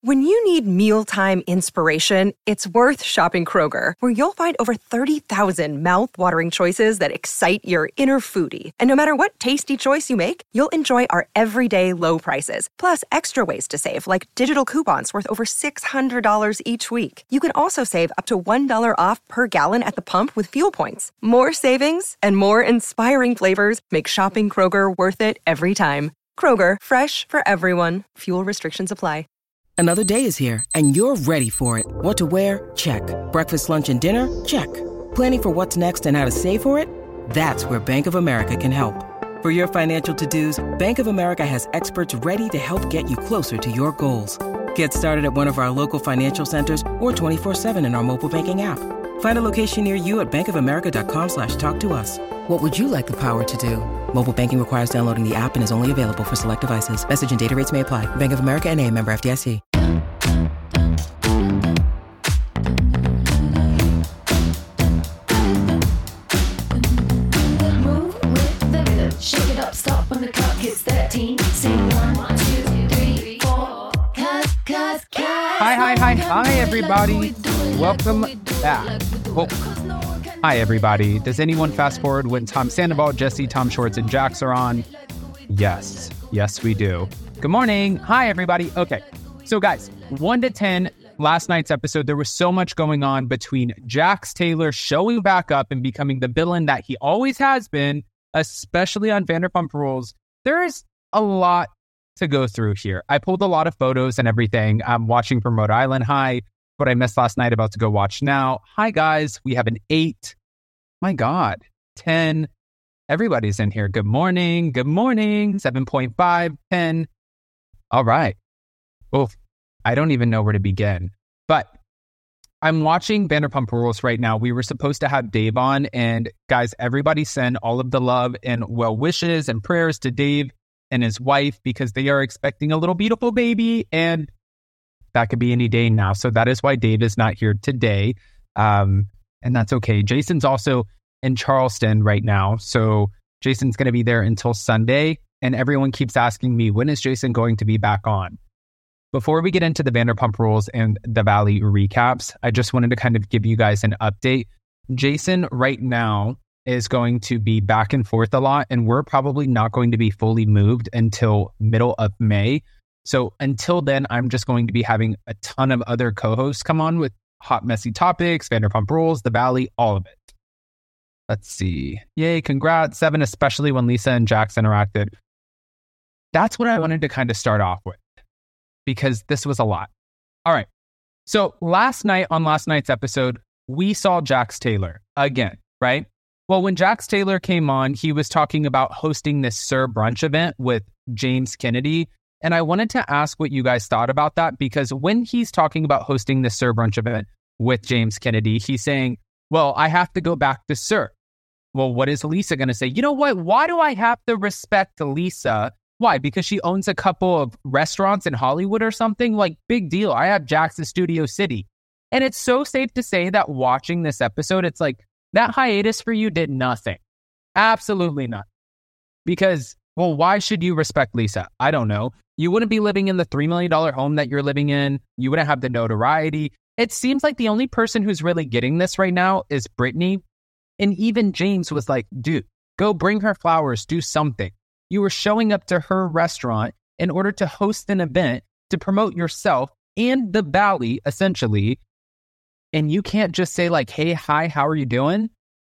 When you need mealtime inspiration, it's worth shopping Kroger, where you'll find over 30,000 mouth-watering choices that excite your inner foodie. And no matter what tasty choice you make, you'll enjoy our everyday low prices, plus extra ways to save, like digital coupons worth over $600 each week. You can also save up to $1 off per gallon at the pump with fuel points. More savings and more inspiring flavors make shopping Kroger worth it every time. Kroger, fresh for everyone. Fuel restrictions apply. Another day is here, and you're ready for it. What to wear? Check. Breakfast, lunch, and dinner? Check. Planning for what's next and how to save for it? That's where Bank of America can help. For your financial to-dos, Bank of America has experts ready to help get you closer to your goals. Get started at one of our local financial centers or 24/7 in our mobile banking app. Find a location near you at bankofamerica.com/talktous. What would you like the power to do? Mobile banking requires downloading the app and is only available for select devices. Message and data rates may apply. Bank of America N.A., member FDIC. Move with the rhythm. Shake it up, stop when the clock hits 13. Sing 1, 2, 3, 4. Cuz. Hi, everybody. Welcome back. Well, hi, everybody. Does anyone fast forward when Tom Sandoval, Jesse, Tom Schwartz, and Jax are on? Yes, we do. Good morning. Hi, everybody. Okay, so guys, 1 to 10, last night's episode, there was so much going on between Jax Taylor showing back up and becoming the villain that he always has been, especially on Vanderpump Rules. There is a lot to go through here. I pulled a lot of photos and everything. I'm watching from Rhode Island. Hi. What I missed last night, about to go watch now. Hi, guys. We have an 8. My God. 10. Everybody's in here. Good morning. 7.5, 10. All right. Oof. I don't even know where to begin. But I'm watching Vanderpump Rules right now. We were supposed to have Dave on. And guys, everybody send all of the love and well wishes and prayers to Dave and his wife, because they are expecting a little beautiful baby. And that could be any day now. So that is why Dave is not here today. And that's okay. Jason's also in Charleston right now. So Jason's going to be there until Sunday. And everyone keeps asking me, when is Jason going to be back on? Before we get into the Vanderpump Rules and the Valley recaps, I just wanted to kind of give you guys an update. Jason right now is going to be back and forth a lot. And we're probably not going to be fully moved until middle of May. So until then, I'm just going to be having a ton of other co-hosts come on with hot, messy topics, Vanderpump Rules, the Valley, all of it. Let's see. Yay, congrats, 7, especially when Lisa and Jax interacted. That's what I wanted to kind of start off with, because this was a lot. All right. So last night, on last night's episode, we saw Jax Taylor again, right? Well, when Jax Taylor came on, he was talking about hosting this Sir Brunch event with James Kennedy. And I wanted to ask what you guys thought about that, because when he's talking about hosting the Sir Brunch event with James Kennedy, he's saying, well, I have to go back to Sir. Well, what is Lisa going to say? You know what? Why do I have to respect Lisa? Why? Because she owns a couple of restaurants in Hollywood or something? Like, big deal. I have Jax in Studio City. And it's so safe to say that watching this episode, it's like, that hiatus for you did nothing. Absolutely nothing. Because, well, why should you respect Lisa? I don't know. You wouldn't be living in the $3 million home that you're living in. You wouldn't have the notoriety. It seems like the only person who's really getting this right now is Brittany. And even James was like, dude, go bring her flowers, do something. You were showing up to her restaurant in order to host an event to promote yourself and the Valley, essentially. And you can't just say like, hey, hi, how are you doing?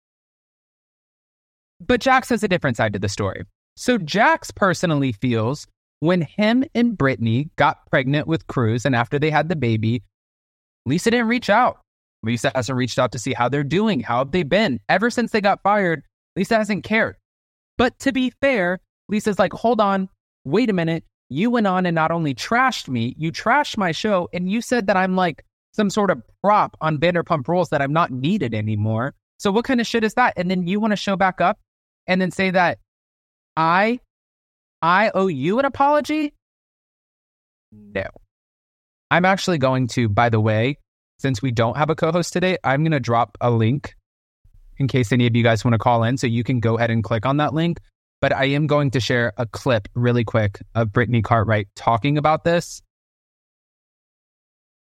But Jax has a different side to the story. So Jax personally feels when him and Brittany got pregnant with Cruz, and after they had the baby, Lisa didn't reach out. Lisa hasn't reached out to see how they're doing. How have they been? Ever since they got fired, Lisa hasn't cared. But to be fair, Lisa's like, hold on, wait a minute. You went on and not only trashed me, you trashed my show, and you said that I'm like some sort of prop on Vanderpump Rules, that I'm not needed anymore. So what kind of shit is that? And then you want to show back up and then say that I owe you an apology? No. I'm actually going to, by the way, since we don't have a co-host today, I'm going to drop a link in case any of you guys want to call in, so you can go ahead and click on that link. But I am going to share a clip really quick of Brittany Cartwright talking about this.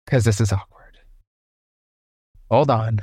because this is awkward. Hold on.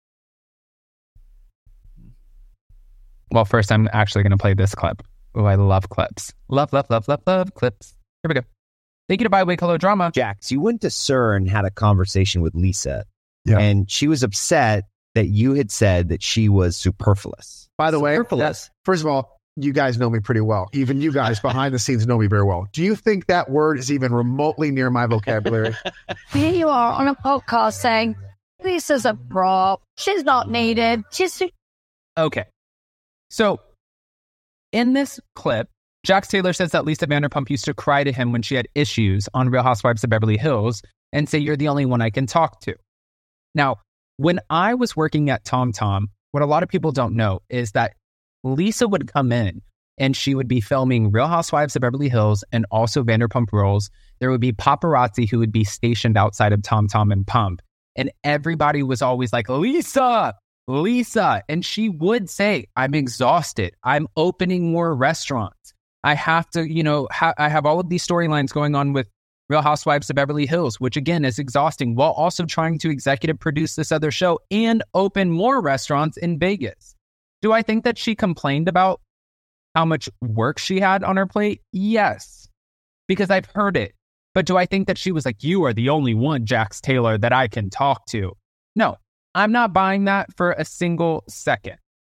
Well, first, I'm actually going to play this clip. Oh, I love clips. Love clips. Here we go. Thank you to Byway Color Drama. Jax, you went to SUR and had a conversation with Lisa. Yeah. And she was upset that you had said that she was superfluous. By the way, Superfluous. first of all, you guys know me pretty well. Even you guys behind the scenes know me very well. Do you think that word is even remotely near my vocabulary? Here you are on a podcast saying, Lisa's a prop. She's not needed. She's... Okay. So, in this clip, Jax Taylor says that Lisa Vanderpump used to cry to him when she had issues on Real Housewives of Beverly Hills and say, "You're the only one I can talk to." Now, when I was working at TomTom, what a lot of people don't know is that Lisa would come in and she would be filming Real Housewives of Beverly Hills and also Vanderpump Rules. There would be paparazzi who would be stationed outside of TomTom and Pump. And everybody was always like, Lisa. And she would say, "I'm exhausted. I'm opening more restaurants. I have to, I have all of these storylines going on with Real Housewives of Beverly Hills, which again is exhausting, while also trying to executive produce this other show and open more restaurants in Vegas." Do I think that she complained about how much work she had on her plate? Yes, because I've heard it. But do I think that she was like, "You are the only one, Jax Taylor, that I can talk to"? No, I'm not buying that for a single second.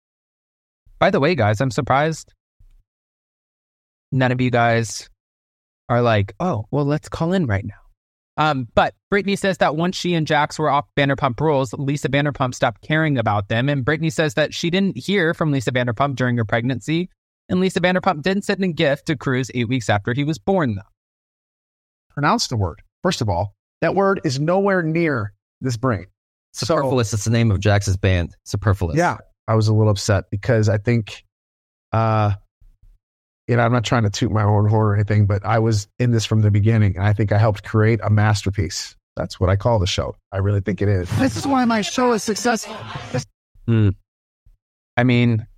By the way, guys, I'm surprised none of you guys are like, "Oh, well, let's call in right now." But Brittany says that once she and Jax were off Vanderpump Rules, Lisa Vanderpump stopped caring about them. And Brittany says that she didn't hear from Lisa Vanderpump during her pregnancy. And Lisa Vanderpump didn't send a gift to Cruz 8 weeks after he was born, though. Pronounce the word. First of all, that word is nowhere near this brain. Superfluous. It's the name of Jax's band. Superfluous. Yeah. I was a little upset because I think, I'm not trying to toot my own horn or anything, but I was in this from the beginning. And I think I helped create a masterpiece. That's what I call the show. I really think it is. This is why my show is successful. I mean,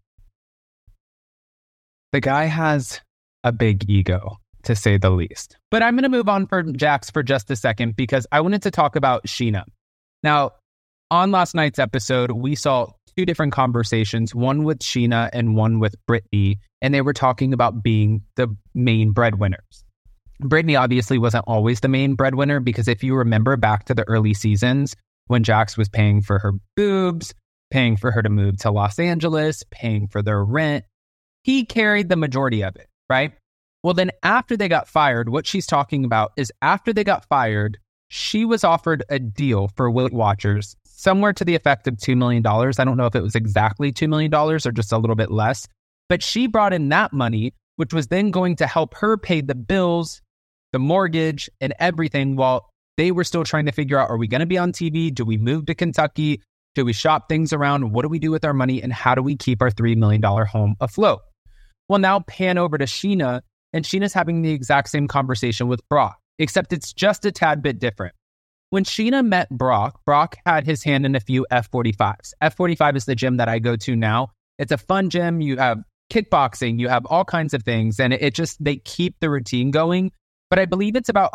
the guy has a big ego, to say the least. But I'm going to move on from Jax for just a second because I wanted to talk about Scheana. Now, on last night's episode, we saw two different conversations, one with Scheana and one with Brittany, and they were talking about being the main breadwinners. Brittany obviously wasn't always the main breadwinner because if you remember back to the early seasons when Jax was paying for her boobs, paying for her to move to Los Angeles, paying for their rent, he carried the majority of it, right? Well, then after they got fired, what she's talking about is after they got fired, she was offered a deal for Weight Watchers somewhere to the effect of $2 million. I don't know if it was exactly $2 million or just a little bit less, but she brought in that money, which was then going to help her pay the bills, the mortgage, and everything while they were still trying to figure out, are we going to be on TV? Do we move to Kentucky? Do we shop things around? What do we do with our money? And how do we keep our $3 million home afloat? Well, now pan over to Scheana, and Sheena's having the exact same conversation with Brock, except it's just a tad bit different. When Scheana met Brock, Brock had his hand in a few F45s. F45 is the gym that I go to now. It's a fun gym. You have kickboxing, you have all kinds of things, and they keep the routine going. But I believe it's about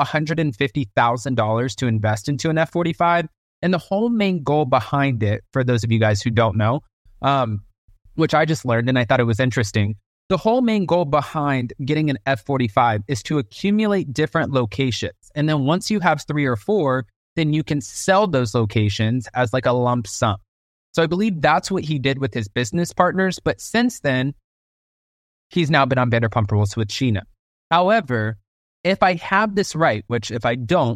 $150,000 to invest into an F45. And the whole main goal behind it, for those of you guys who don't know, which I just learned and I thought it was interesting, the whole main goal behind getting an F45 is to accumulate different locations. And then once you have 3 or 4, then you can sell those locations as like a lump sum. So I believe that's what he did with his business partners. But since then, he's now been on Vanderpump Rules with Scheana. However, if I have this right, which if I don't,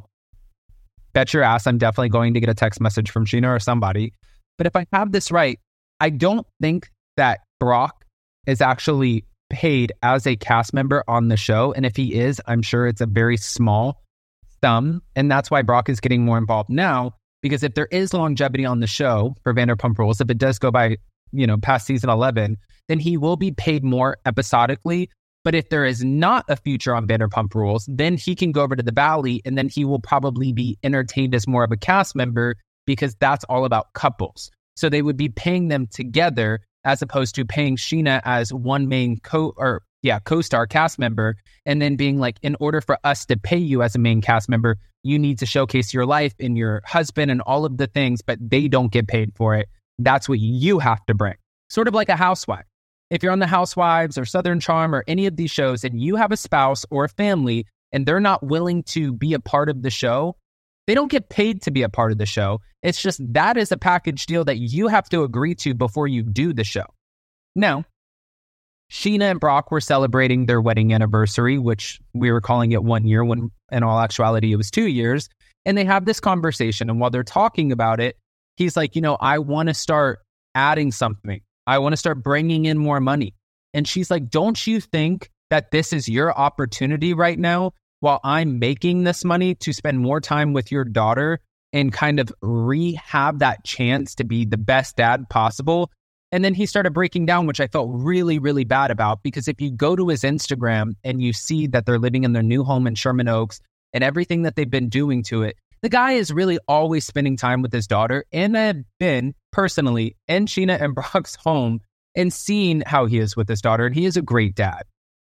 bet your ass I'm definitely going to get a text message from Scheana or somebody. But if I have this right, I don't think that Brock is actually paid as a cast member on the show. And if he is, I'm sure it's a very small sum. And that's why Brock is getting more involved now, because if there is longevity on the show for Vanderpump Rules, if it does go by, past season 11, then he will be paid more episodically. But if there is not a future on Vanderpump Rules, then he can go over to the Valley and then he will probably be entertained as more of a cast member because that's all about couples. So they would be paying them together as opposed to paying Scheana as one main co-star cast member, and then being like, in order for us to pay you as a main cast member, you need to showcase your life and your husband and all of the things, but they don't get paid for it. That's what you have to bring. Sort of like a housewife. If you're on the Housewives or Southern Charm or any of these shows and you have a spouse or a family and they're not willing to be a part of the show, they don't get paid to be a part of the show. It's just that is a package deal that you have to agree to before you do the show. Now, Scheana and Brock were celebrating their wedding anniversary, which we were calling it 1 year when in all actuality it was 2 years. And they have this conversation. And while they're talking about it, he's like, I want to start adding something. I want to start bringing in more money. And she's like, don't you think that this is your opportunity right now while I'm making this money to spend more time with your daughter and kind of rehab that chance to be the best dad possible? And then he started breaking down, which I felt really, really bad about, because if you go to his Instagram and you see that they're living in their new home in Sherman Oaks and everything that they've been doing to it, the guy is really always spending time with his daughter. And I've been personally in Scheana and Brock's home and seen how he is with his daughter. And he is a great dad.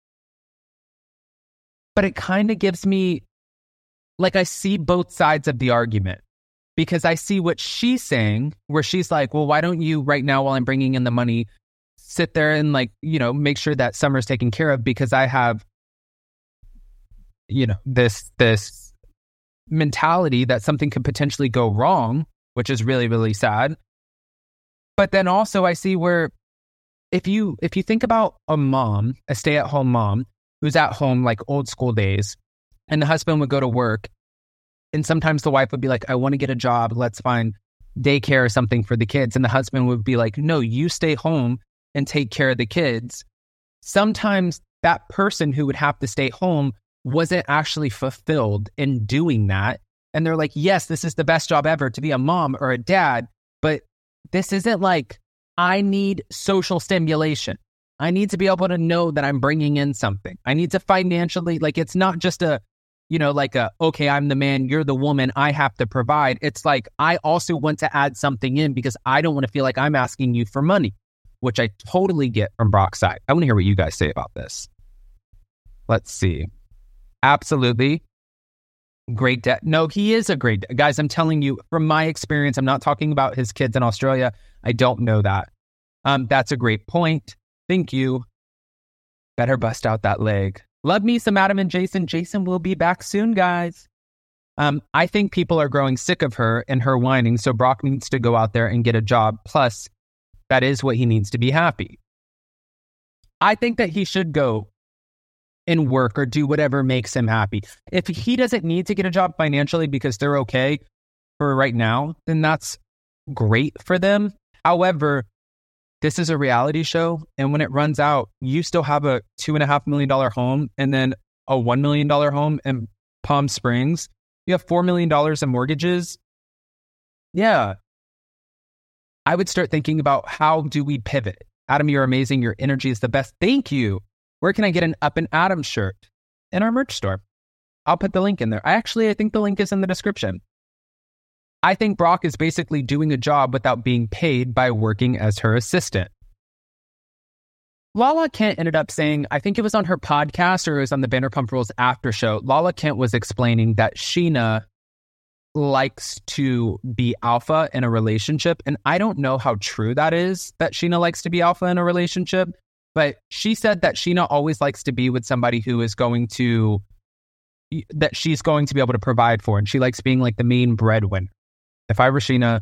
But it kind of gives me, like, I see both sides of the argument, because I see what she's saying, where she's like, well, why don't you right now, while I'm bringing in the money, sit there and make sure that Summer's taken care of, because I have, this mentality that something could potentially go wrong, which is really, really sad. But then also I see where if you think about a mom, a stay-at-home mom who's at home like old school days, and the husband would go to work, and sometimes the wife would be like, I want to get a job, let's find daycare or something for the kids. And the husband would be like, no, you stay home and take care of the kids. Sometimes that person who would have to stay home wasn't actually fulfilled in doing that. And they're like, yes, this is the best job ever to be a mom or a dad, but this isn't like, I need social stimulation. I need to be able to know that I'm bringing in something. I need to financially, it's not just okay, I'm the man, you're the woman, I have to provide. It's like, I also want to add something in because I don't want to feel like I'm asking you for money, which I totally get from Brock's side. I want to hear what you guys say about this. Let's see. Absolutely. Great dad. No, he is a great dad. Guys, I'm telling you, from my experience, I'm not talking about his kids in Australia. I don't know that. That's a great point. Thank you. Better bust out that leg. Love me some Adam and Jason. Jason will be back soon, guys. I think people are growing sick of her and her whining, so Brock needs to go out there and get a job. Plus, that is what he needs to be happy. I think that he should go and work or do whatever makes him happy. If he doesn't need to get a job financially because they're okay for right now, then that's great for them. However, this is a reality show, and when it runs out, you still have a $2.5 million home and then a $1 million home in Palm Springs. You have $4 million in mortgages. Yeah. I would start thinking about, how do we pivot? Adam, you're amazing. Your energy is the best. Thank you. Where can I get an Up and Adam shirt? In our merch store. I'll put the link in there. I think the link is in the description. I think Brock is basically doing a job without being paid by working as her assistant. Lala Kent ended up saying, I think it was on her podcast or it was on the Vanderpump Rules after show, Lala Kent was explaining that Scheana likes to be alpha in a relationship. And I don't know how true that is, that Scheana likes to be alpha in a relationship. But she said that Scheana always likes to be with somebody who is that she's going to be able to provide for. And she likes being like the main breadwinner. If I were Scheana,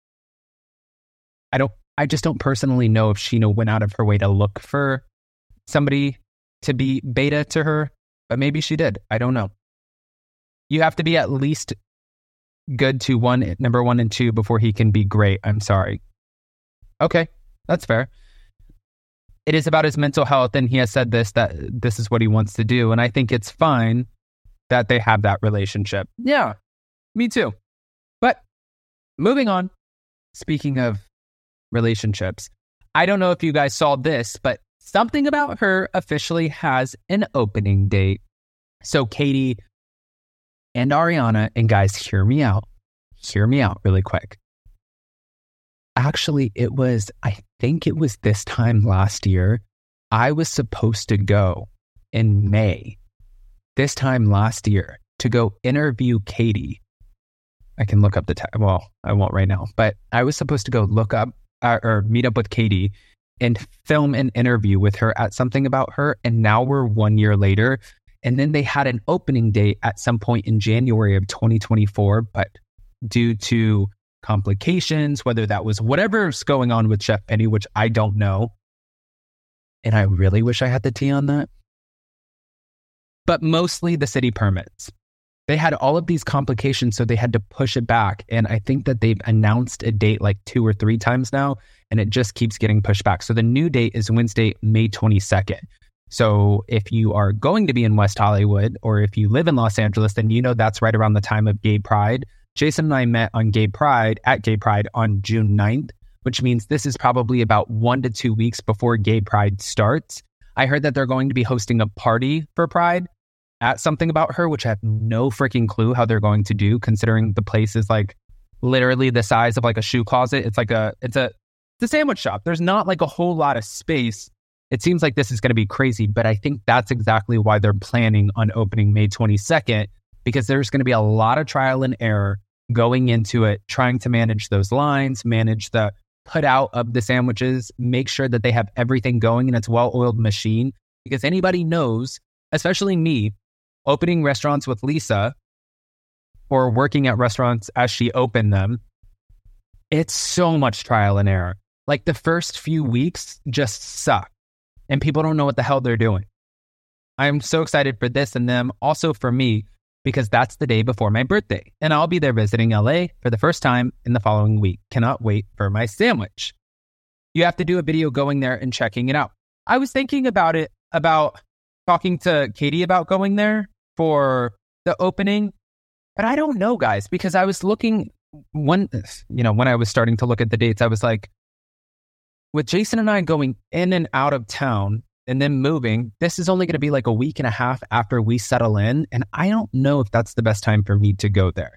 I just don't personally know if Scheana went out of her way to look for somebody to be beta to her, but maybe she did. I don't know. You have to be at least good to number 1 and 2 before he can be great. I'm sorry. Okay, that's fair. It is about his mental health, and he has said that this is what he wants to do, and I think it's fine that they have that relationship. Yeah, me too. But moving on, speaking of relationships, I don't know if you guys saw this, but Something About Her officially has an opening date. So Katie and Ariana, and guys, hear me out really quick. Actually, I think it was this time last year I was supposed to go in May, this time last year, to go interview Katie. I can look up well, I won't right now, but I was supposed to go look up or meet up with Katie and film an interview with her at Something About Her. And now we're 1 year later. And then they had an opening date at some point in January of 2024, but due to complications, whether that was whatever's going on with Chef Penny, which I don't know. And I really wish I had the tea on that. But mostly the city permits. They had all of these complications, so they had to push it back. And I think that they've announced a date like 2 or 3 times now, and it just keeps getting pushed back. So the new date is Wednesday, May 22nd. So if you are going to be in West Hollywood, or if you live in Los Angeles, then you know that's right around the time of Gay Pride. Jason and I met on at Gay Pride on June 9th, which means this is probably about 1 to 2 weeks before Gay Pride starts. I heard that they're going to be hosting a party for Pride at Something About Her, which I have no freaking clue how they're going to do, considering the place is like literally the size of like a shoe closet. It's a sandwich shop. There's not like a whole lot of space. It seems like this is going to be crazy, but I think that's exactly why they're planning on opening May 22nd, because there's going to be a lot of trial and error going into it, trying to manage those lines, manage the put out of the sandwiches, make sure that they have everything going and it's a well-oiled machine. Because anybody knows, especially me, opening restaurants with Lisa or working at restaurants as she opened them, it's so much trial and error. Like the first few weeks just suck and people don't know what the hell they're doing. I'm so excited for this and them, also for me, because that's the day before my birthday and I'll be there visiting LA for the first time in the following week. Cannot wait for my sandwich. You have to do a video going there and checking it out. I was thinking about talking to Katie about going there for the opening, but I don't know, guys, because I was looking when I was starting to look at the dates, I was like, with Jason and I going in and out of town and then moving, this is only going to be like a week and a half after we settle in. And I don't know if that's the best time for me to go there.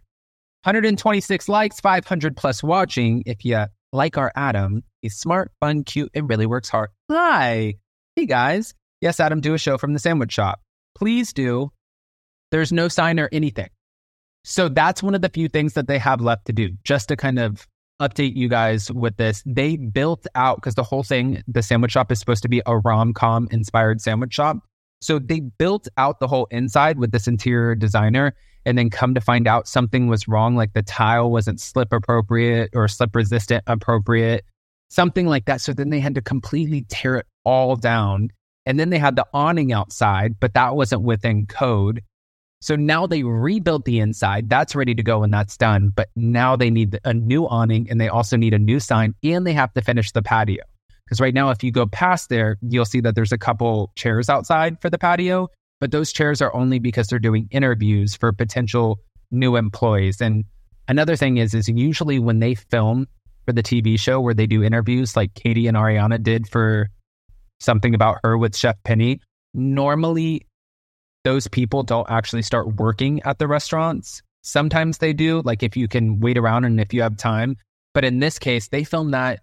126 likes, 500 plus watching. If you like our Adam, he's smart, fun, cute, and really works hard. Hi. Hey, guys. Yes, Adam, do a show from the sandwich shop. Please do. There's no sign or anything. So that's one of the few things that they have left to do, just to kind of update you guys with this. They built out, because the whole thing, the sandwich shop is supposed to be a rom-com inspired sandwich shop. So they built out the whole inside with this interior designer, and then come to find out something was wrong, like the tile wasn't slip appropriate or slip resistant appropriate, something like that. So then they had to completely tear it all down. And then they had the awning outside, but that wasn't within code. So now they rebuilt the inside. That's ready to go and that's done. But now they need a new awning and they also need a new sign and they have to finish the patio. Because right now, if you go past there, you'll see that there's a couple chairs outside for the patio. But those chairs are only because they're doing interviews for potential new employees. And another thing is usually when they film for the TV show where they do interviews like Katie and Ariana did for Something About Her with Chef Penny, normally those people don't actually start working at the restaurants. Sometimes they do, like if you can wait around and if you have time. But in this case, they filmed that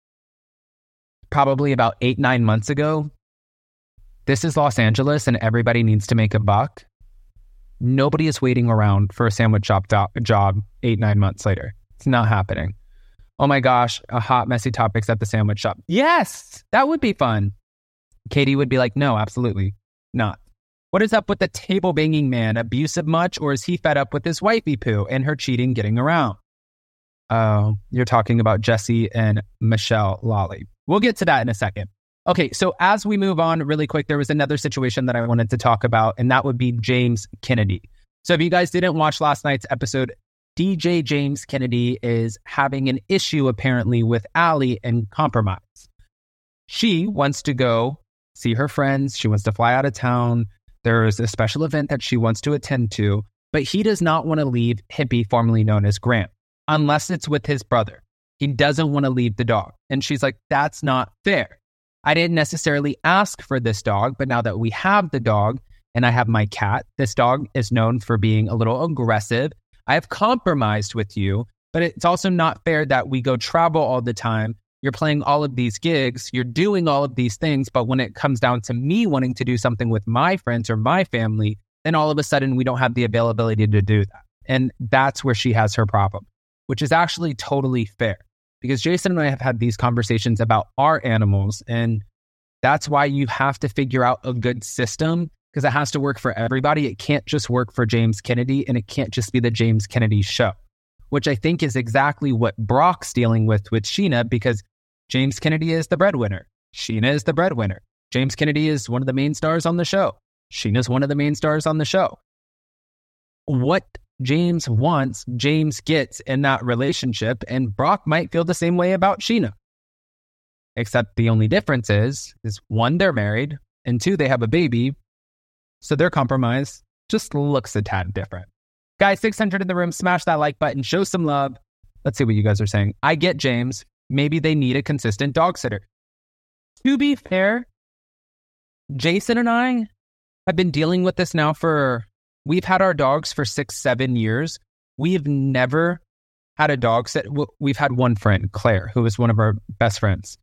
probably about 8-9 months ago. This is Los Angeles and everybody needs to make a buck. Nobody is waiting around for a sandwich shop job 8-9 months later. It's not happening. Oh my gosh, a hot, messy topics at the sandwich shop. Yes, that would be fun. Katie would be like, no, absolutely not. What is up with the table banging man? Abusive much, or is he fed up with his wifey poo and her cheating getting around? Oh, you're talking about Jesse and Michelle Lolly. We'll get to that in a second. Okay, so as we move on really quick, there was another situation that I wanted to talk about, and that would be James Kennedy. So if you guys didn't watch last night's episode, DJ James Kennedy is having an issue apparently with Allie and compromise. She wants to go see her friends. She wants to fly out of town. There's a special event that she wants to attend to, but he does not want to leave Hippie, formerly known as Grant, unless it's with his brother. He doesn't want to leave the dog. And she's like, that's not fair. I didn't necessarily ask for this dog, but now that we have the dog and I have my cat, this dog is known for being a little aggressive. I have compromised with you, but it's also not fair that we go travel all the time You're playing all of these gigs, you're doing all of these things, but when it comes down to me wanting to do something with my friends or my family, then all of a sudden we don't have the availability to do that. And that's where she has her problem, which is actually totally fair because Jason and I have had these conversations about our animals. And that's why you have to figure out a good system because it has to work for everybody. It can't just work for James Kennedy and it can't just be the James Kennedy show, which I think is exactly what Brock's dealing with Scheana because James Kennedy is the breadwinner. Scheana is the breadwinner. James Kennedy is one of the main stars on the show. Scheana's one of the main stars on the show. What James wants, James gets in that relationship, and Brock might feel the same way about Scheana. Except the only difference is one, they're married, and two, they have a baby, so their compromise just looks a tad different. Guys, 600 in the room, smash that like button, show some love. Let's see what you guys are saying. I get James. Maybe they need a consistent dog sitter. To be fair, Jason and I have been dealing with this now we've had our dogs for 6-7 years. We've never had a dog sit. We've had one friend, Claire, who is one of our best friends.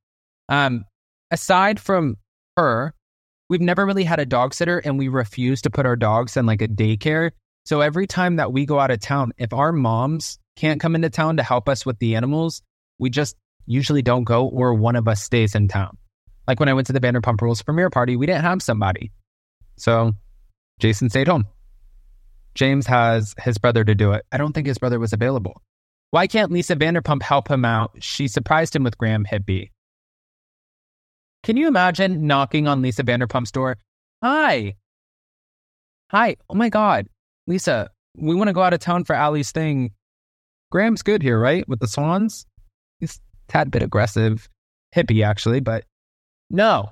Aside from her, we've never really had a dog sitter and we refuse to put our dogs in like a daycare. So every time that we go out of town, if our moms can't come into town to help us with the animals, we just usually don't go or one of us stays in town. Like when I went to the Vanderpump Rules premiere party, we didn't have somebody. So Jason stayed home. James has his brother to do it. I don't think his brother was available. Why can't Lisa Vanderpump help him out? She surprised him with Graham Hippie. Can you imagine knocking on Lisa Vanderpump's door? Hi. Oh my God. Lisa, we want to go out of town for Allie's thing. Graham's good here, right? With the swans? He's a tad bit aggressive. Hippie, actually, but no.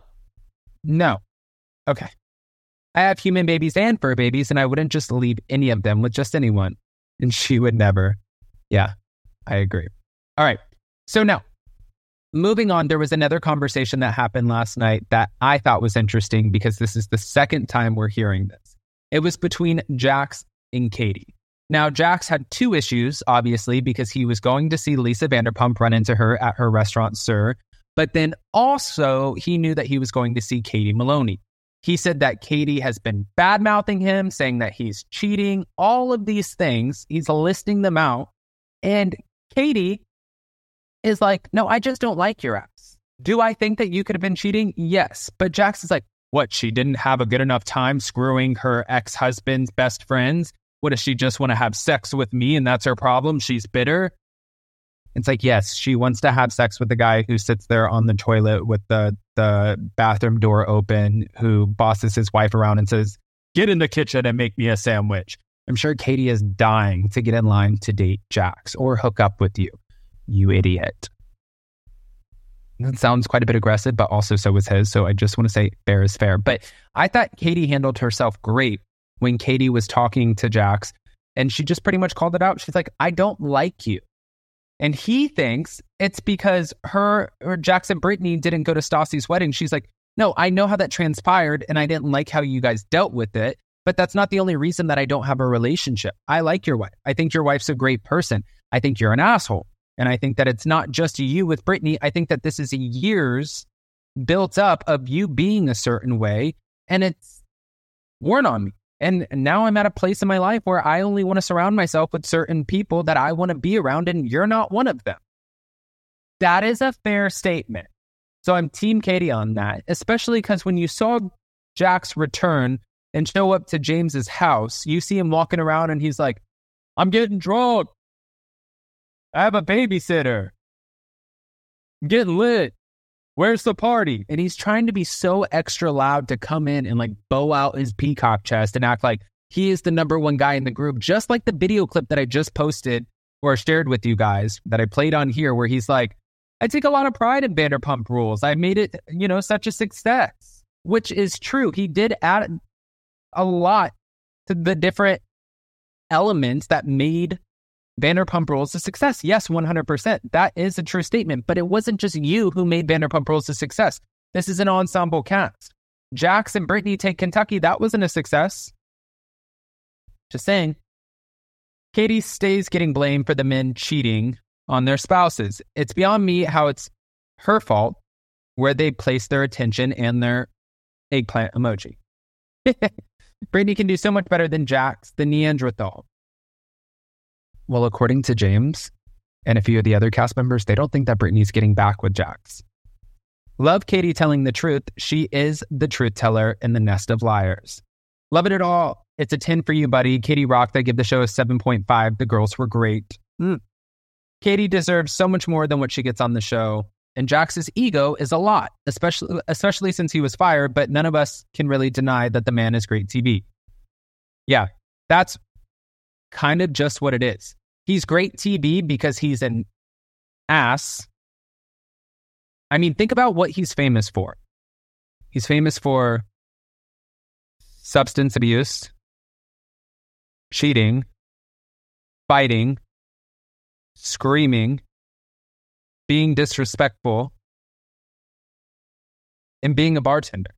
Okay. I have human babies and fur babies, and I wouldn't just leave any of them with just anyone. And she would never. Yeah, I agree. All right. So now, moving on, there was another conversation that happened last night that I thought was interesting because this is the second time we're hearing this. It was between Jax and Katie. Now, Jax had two issues, obviously, because he was going to see Lisa Vanderpump run into her at her restaurant, Sir. But then also, he knew that he was going to see Katie Maloney. He said that Katie has been bad-mouthing him, saying that he's cheating, all of these things. He's listing them out. And Katie is like, no, I just don't like your ass. Do I think that you could have been cheating? Yes. But Jax is like, what, she didn't have a good enough time screwing her ex-husband's best friends? What, does she just want to have sex with me and that's her problem? She's bitter? It's like, yes, she wants to have sex with the guy who sits there on the toilet with the bathroom door open, who bosses his wife around and says, get in the kitchen and make me a sandwich. I'm sure Katie is dying to get in line to date Jax or hook up with you, you idiot. That sounds quite a bit aggressive, but also so was his. So I just want to say fair is fair. But I thought Katie handled herself great when Katie was talking to Jax, and she just pretty much called it out. She's like, I don't like you. And he thinks it's because her or Jax and Brittany didn't go to Stassi's wedding. She's like, no, I know how that transpired and I didn't like how you guys dealt with it. But that's not the only reason that I don't have a relationship. I like your wife. I think your wife's a great person. I think you're an asshole. And I think that it's not just you with Brittany. I think that this is years built up of you being a certain way. And it's worn on me. And now I'm at a place in my life where I only want to surround myself with certain people that I want to be around, and you're not one of them. That is a fair statement. So I'm Team Katie on that, especially because when you saw Jax return and show up to James's house, you see him walking around and he's like, I'm getting drunk. I have a babysitter. I'm getting lit. Where's the party? And he's trying to be so extra loud to come in and like bow out his peacock chest and act like he is the number one guy in the group. Just like the video clip that I just posted or shared with you guys that I played on here, where he's like, I take a lot of pride in Vanderpump Rules. I made it, such a success, which is true. He did add a lot to the different elements that made Vanderpump Rules a success. Yes, 100%. That is a true statement. But it wasn't just you who made Vanderpump Rules a success. This is an ensemble cast. Jax and Brittany Take Kentucky, that wasn't a success. Just saying. Katie stays getting blamed for the men cheating on their spouses. It's beyond me how it's her fault where they place their attention and their eggplant emoji. Brittany can do so much better than Jax, the Neanderthal. Well, according to James and a few of the other cast members, they don't think that Brittany's getting back with Jax. Love Katie telling the truth. She is the truth teller in the nest of liars. Love it all. It's a 10 for you, buddy. Katie rocked. I give the show a 7.5. The girls were great. Katie deserves so much more than what she gets on the show. And Jax's ego is a lot, especially since he was fired, but none of us can really deny that the man is great TV. Yeah, that's kind of just what it is. He's great TV because he's an ass. I mean, think about what he's famous for. He's famous for substance abuse, cheating, fighting, screaming, being disrespectful, and being a bartender.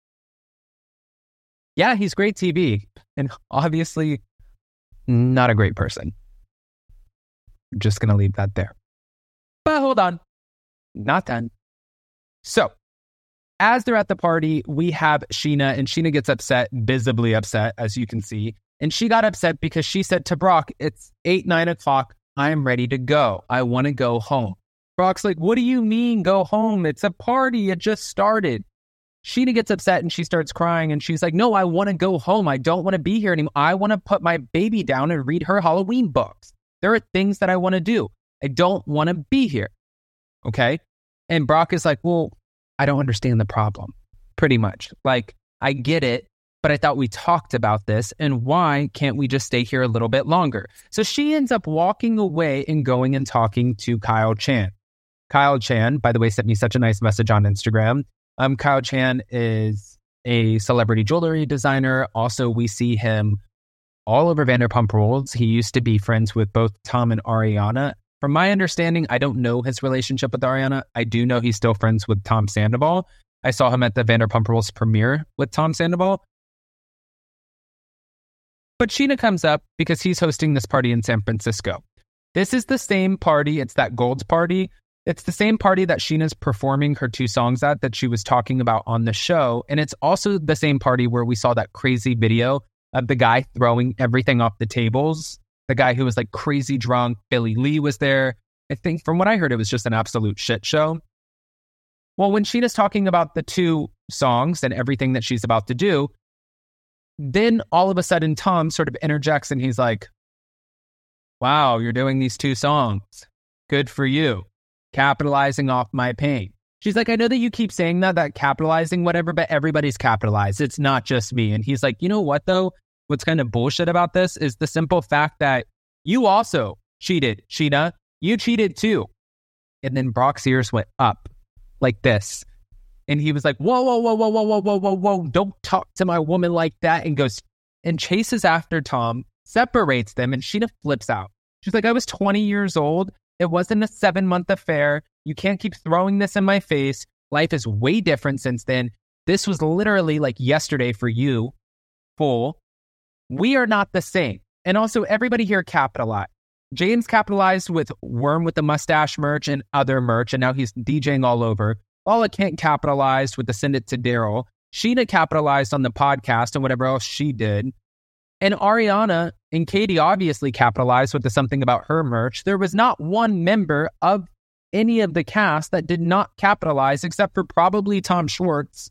Yeah, he's great TV, and obviously not a great person. Just going to leave that there. But hold on. Not done. So, as they're at the party, we have Sheena, and Sheena gets upset, visibly upset, as you can see. And she got upset because she said to Brock, it's 8, 9 o'clock. I'm ready to go. I want to go home. Brock's like, what do you mean go home? It's a party. It just started. Sheena gets upset and she starts crying. And she's like, no, I want to go home. I don't want to be here anymore. I want to put my baby down and read her Halloween books. There are things that I want to do. I don't want to be here. Okay? And Brock is like, well, I don't understand the problem. Pretty much. Like, I get it, but I thought we talked about this, and why can't we just stay here a little bit longer? So she ends up walking away and going and talking to Kyle Chan. Kyle Chan, by the way, sent me such a nice message on Instagram. Kyle Chan is a celebrity jewelry designer. Also, we see him all over Vanderpump Rules. He used to be friends with both Tom and Ariana. From my understanding, I don't know his relationship with Ariana. I do know he's still friends with Tom Sandoval. I saw him at the Vanderpump Rules premiere with Tom Sandoval. But Sheena comes up because he's hosting this party in San Francisco. This is the same party. It's that Gold's party. It's the same party that Sheena's performing her 2 songs at that she was talking about on the show. And it's also the same party where we saw that crazy video of the guy throwing everything off the tables. The guy who was like crazy drunk. Billy Lee was there. I think from what I heard, it was just an absolute shit show. Well, when Sheena's talking about the 2 songs and everything that she's about to do, then all of a sudden Tom sort of interjects and he's like, wow, you're doing these 2 songs. Good for you. Capitalizing off my pain. She's like, I know that you keep saying that capitalizing whatever, but everybody's capitalized. It's not just me. And he's like, you know what though? What's kind of bullshit about this is the simple fact that you also cheated, Sheena. You cheated too. And then Brock's ears went up like this. And he was like, whoa, whoa, whoa, whoa, whoa, whoa, whoa, whoa, whoa. Don't talk to my woman like that. And goes and chases after Tom, separates them. And Sheena flips out. She's like, I was 20 years old. It wasn't a 7-month affair. You can't keep throwing this in my face. Life is way different since then. This was literally like yesterday for you, fool. We are not the same. And also, everybody here capitalized. James capitalized with Worm with the Mustache merch and other merch, and now he's DJing all over. Paula Kent capitalized with the Send It to Daryl. Sheena capitalized on the podcast and whatever else she did. And Ariana and Katie obviously capitalized with the Something About Her merch. There was not one member of any of the cast that did not capitalize, except for probably Tom Schwartz,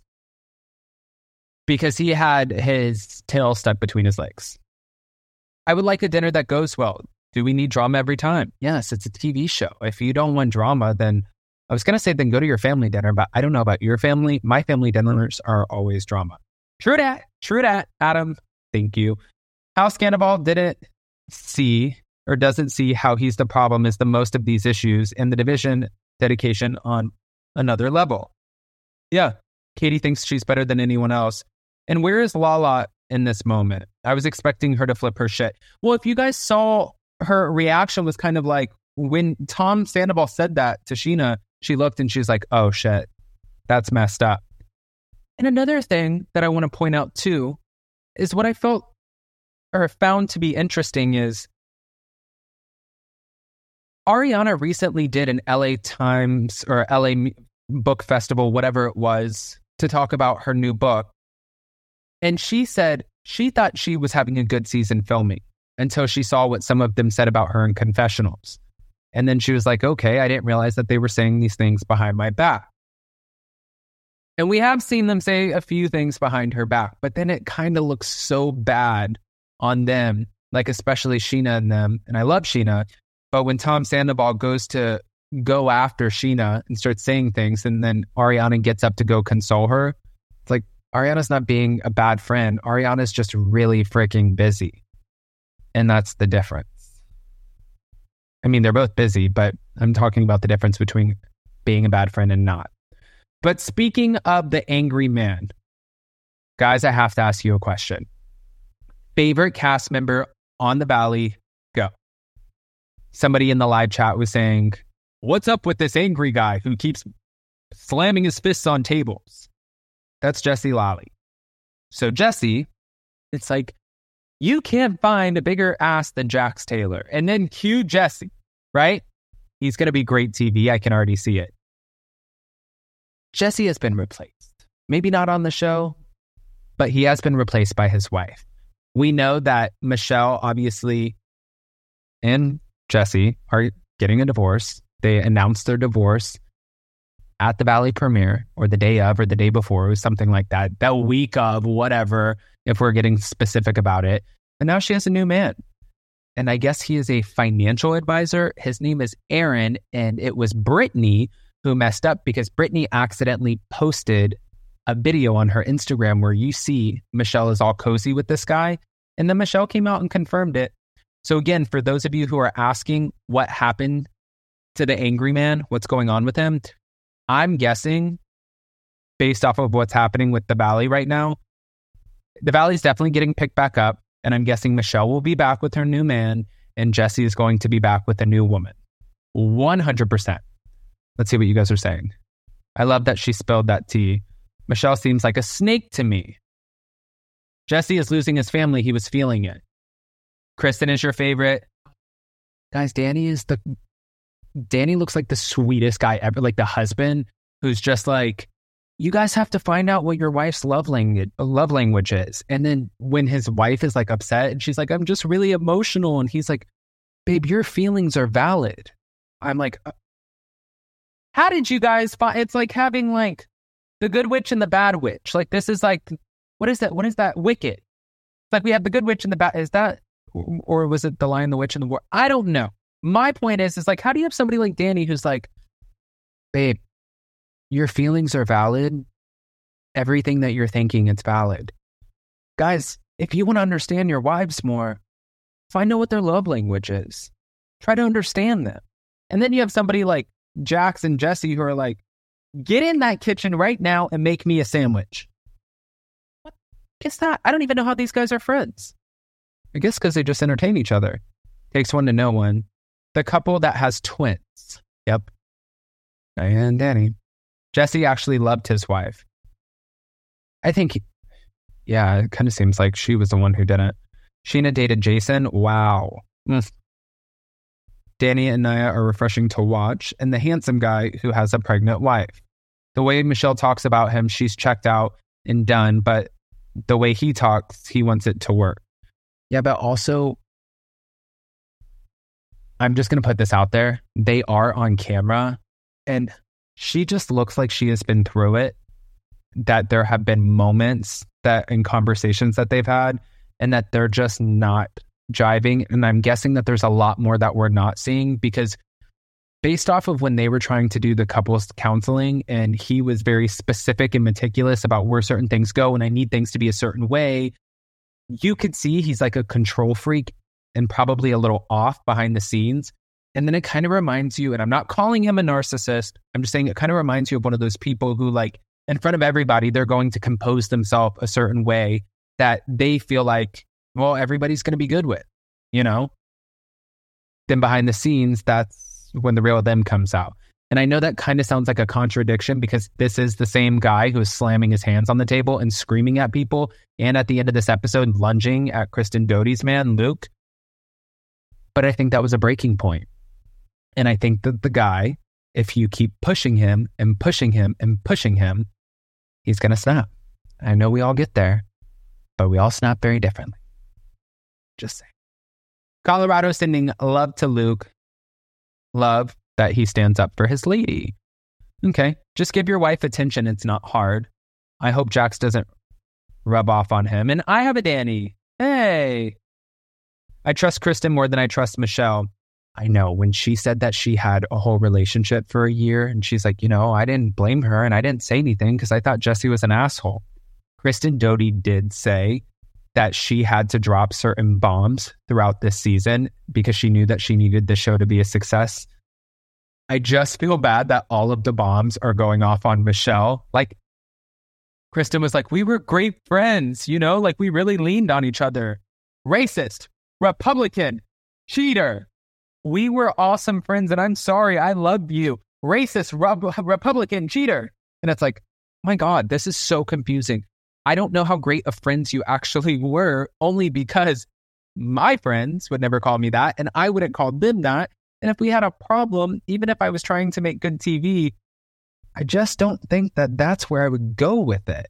because he had his tail stuck between his legs. I would like a dinner that goes well. Do we need drama every time? Yes, it's a TV show. If you don't want drama, then I was going to say then go to your family dinner, but I don't know about your family. My family dinners are always drama. True that, Adam. Thank you. How Sandoval didn't see or doesn't see how he's the problem is the most of these issues and the division dedication on another level. Yeah, Katie thinks she's better than anyone else. And where is Lala in this moment? I was expecting her to flip her shit. Well, if you guys saw, her reaction was kind of like when Tom Sandoval said that to Sheena, she looked and she's like, oh shit, that's messed up. And another thing that I want to point out too is what I felt or found to be interesting is Ariana recently did an LA Times or LA Book Festival, whatever it was, to talk about her new book. And she said she thought she was having a good season filming until she saw what some of them said about her in confessionals. And then she was like, okay, I didn't realize that they were saying these things behind my back. And we have seen them say a few things behind her back, but then it kind of looks so bad on them, like especially Scheana and them. And I love Scheana, but when Tom Sandoval goes to go after Scheana and starts saying things, and then Ariana gets up to go console her, it's like, Ariana's not being a bad friend. Ariana's just really freaking busy. And that's the difference. I mean, they're both busy, but I'm talking about the difference between being a bad friend and not. But speaking of the angry man, guys, I have to ask you a question. Favorite cast member on The Valley? Go. Somebody in the live chat was saying, what's up with this angry guy who keeps slamming his fists on tables? That's Jesse Lally. So Jesse, it's like, you can't find a bigger ass than Jax Taylor. And then cue Jesse, right? He's going to be great TV. I can already see it. Jesse has been replaced. Maybe not on the show, but he has been replaced by his wife. We know that Michelle, obviously, and Jesse are getting a divorce. They announced their divorce at the Valley premiere, or the day of, or the day before. It was something like that. That week of, whatever, if we're getting specific about it. And now she has a new man. And I guess he is a financial advisor. His name is Aaron, and it was Brittany who messed up because Brittany accidentally posted a video on her Instagram where you see Michelle is all cozy with this guy. And then Michelle came out and confirmed it. So again, for those of you who are asking what happened to the angry man, what's going on with him, I'm guessing, based off of what's happening with the Valley right now, the Valley's definitely getting picked back up. And I'm guessing Michelle will be back with her new man, and Jesse is going to be back with a new woman. 100%. Let's see what you guys are saying. I love that she spilled that tea. Michelle seems like a snake to me. Jesse is losing his family. He was feeling it. Kristen is your favorite. Guys, Danny looks like the sweetest guy ever. Like the husband who's just like, you guys have to find out what your wife's love language is. And then when his wife is like upset and she's like, I'm just really emotional. And he's like, babe, your feelings are valid. I'm like, how did you guys find? It's like having like the good witch and the bad witch. Like this is like, what is that? What is that? Wicked. It's like we have the good witch and the bad. Is that, or was it the Lion, the Witch, and the War? I don't know. My point is like, how do you have somebody like Danny who's like, babe, your feelings are valid. Everything that you're thinking, it's valid. Guys, if you want to understand your wives more, find out what their love language is. Try to understand them. And then you have somebody like Jax and Jesse who are like, get in that kitchen right now and make me a sandwich. What is that? I don't even know how these guys are friends. I guess because they just entertain each other. Takes one to know one. The couple that has twins. Yep. Diane and Danny. Jesse actually loved his wife. I think, yeah, it kind of seems like she was the one who didn't. Scheana dated Jason. Wow. Danny and Nia are refreshing to watch, and the handsome guy who has a pregnant wife. The way Michelle talks about him, she's checked out and done, but the way he talks, he wants it to work. Yeah, but also, I'm just going to put this out there. They are on camera, and she just looks like she has been through it, that there have been moments that in conversations that they've had, and that they're just not jiving. And I'm guessing that there's a lot more that we're not seeing, because based off of when they were trying to do the couples counseling, and he was very specific and meticulous about where certain things go, and I need things to be a certain way, you could see he's like a control freak and probably a little off behind the scenes. And then it kind of reminds you, and I'm not calling him a narcissist, I'm just saying it kind of reminds you of one of those people who, like, in front of everybody, they're going to compose themselves a certain way that they feel like, well, everybody's going to be good with, you know? Then behind the scenes, that's when the real them comes out. And I know that kind of sounds like a contradiction, because this is the same guy who's slamming his hands on the table and screaming at people, and at the end of this episode, lunging at Kristen Doute's man, Luke. But I think that was a breaking point. And I think that the guy, if you keep pushing him and pushing him and pushing him, he's going to snap. I know we all get there, but we all snap very differently. Just saying. Colorado sending love to Luke. Love that he stands up for his lady. Okay, just give your wife attention. It's not hard. I hope Jax doesn't rub off on him. And I have a Danny. Hey. I trust Kristen more than I trust Michelle. I know when she said that she had a whole relationship for a year and she's like, I didn't blame her and I didn't say anything because I thought Jesse was an asshole. Kristen Doute did say that she had to drop certain bombs throughout this season because she knew that she needed the show to be a success. I just feel bad that all of the bombs are going off on Michelle. Like, Kristen was like, we were great friends, like we really leaned on each other. Racist, Republican, cheater. We were awesome friends and I'm sorry, I love you. Racist, Republican, cheater. And it's like, my God, this is so confusing. I don't know how great of friends you actually were, only because my friends would never call me that and I wouldn't call them that. And if we had a problem, even if I was trying to make good TV, I just don't think that that's where I would go with it.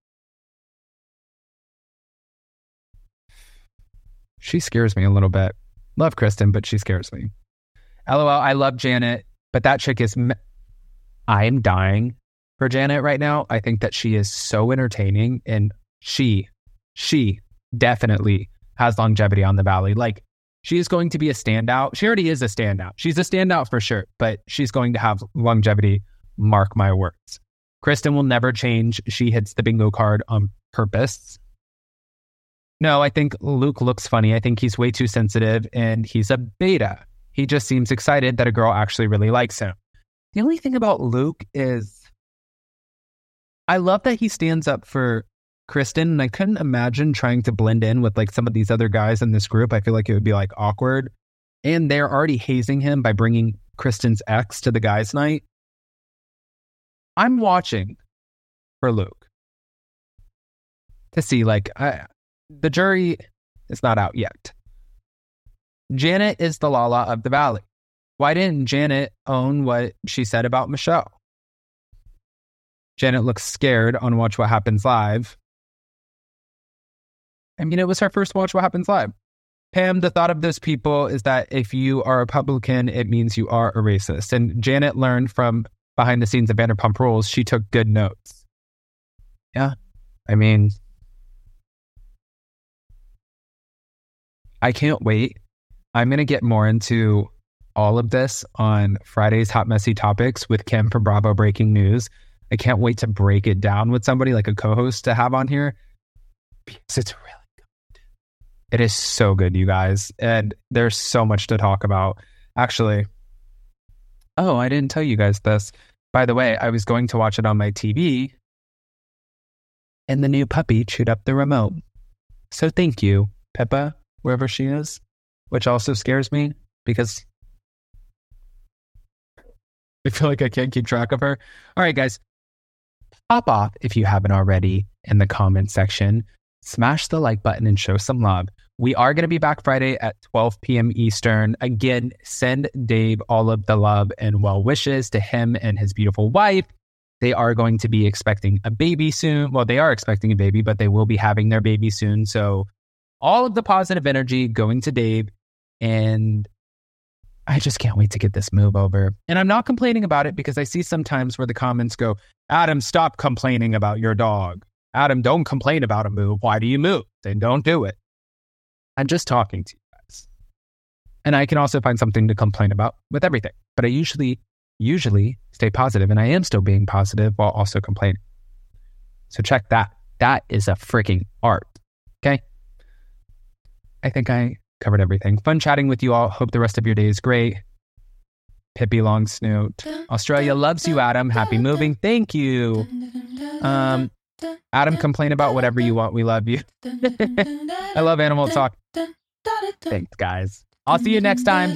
She scares me a little bit. Love Kristen, but she scares me. LOL, I love Janet, but that chick is... I am dying for Janet right now. I think that she is so entertaining and she definitely has longevity on the Valley. Like, she is going to be a standout. She already is a standout. She's a standout for sure, but she's going to have longevity. Mark my words. Kristen will never change. She hits the bingo card on purpose. No, I think Luke looks funny. I think he's way too sensitive and he's a beta. He just seems excited that a girl actually really likes him. The only thing about Luke is I love that he stands up for Kristen, and I couldn't imagine trying to blend in with like some of these other guys in this group. I feel like it would be like awkward. And they're already hazing him by bringing Kristen's ex to the guys' night. I'm watching for Luke to see, like, the jury is not out yet. Janet is the Lala of the Valley. Why didn't Janet own what she said about Michelle? Janet looks scared on Watch What Happens Live. I mean, it was her first Watch What Happens Live. Pam, the thought of those people is that if you are a Republican, it means you are a racist. And Janet learned from behind the scenes of Vanderpump Rules. She took good notes. Yeah. I mean, I can't wait. I'm going to get more into all of this on Friday's Hot Messy Topics with Kim from Bravo Breaking News. I can't wait to break it down with somebody like a co-host to have on here because it's really good. It is so good, you guys. And there's so much to talk about. Actually, oh, I didn't tell you guys this. By the way, I was going to watch it on my TV and the new puppy chewed up the remote. So thank you, Pippa, wherever she is, which also scares me because I feel like I can't keep track of her. All right, guys, pop off if you haven't already in the comment section. Smash the like button and show some love. We are going to be back Friday at 12 p.m. Eastern. Again, send Dave all of the love and well wishes to him and his beautiful wife. They are going to be expecting a baby soon. Well, they are expecting a baby, but they will be having their baby soon. So all of the positive energy going to Dave. And I just can't wait to get this move over. And I'm not complaining about it because I see sometimes where the comments go, Adam, stop complaining about your dog. Adam, don't complain about a move. Why do you move? Then don't do it. I'm just talking to you guys. And I can also find something to complain about with everything. But I usually stay positive, and I am still being positive while also complaining. So check that. That is a freaking art. Okay? I think I covered everything. Fun chatting with you all. Hope the rest of your day is great. Pippi Longsnoot. Australia loves you, Adam. Happy moving. Thank you. Adam, complain about whatever you want. We love you. I love Animal Talk. Thanks, guys. I'll see you next time.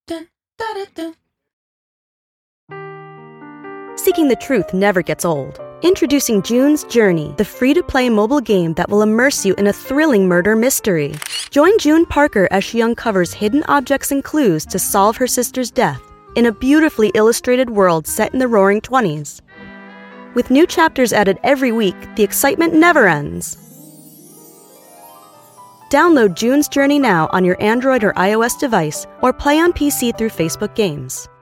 Seeking the truth never gets old. Introducing June's Journey, the free-to-play mobile game that will immerse you in a thrilling murder mystery. Join June Parker as she uncovers hidden objects and clues to solve her sister's death in a beautifully illustrated world set in the Roaring '20s. With new chapters added every week, the excitement never ends. Download June's Journey now on your Android or iOS device, or play on PC through Facebook Games.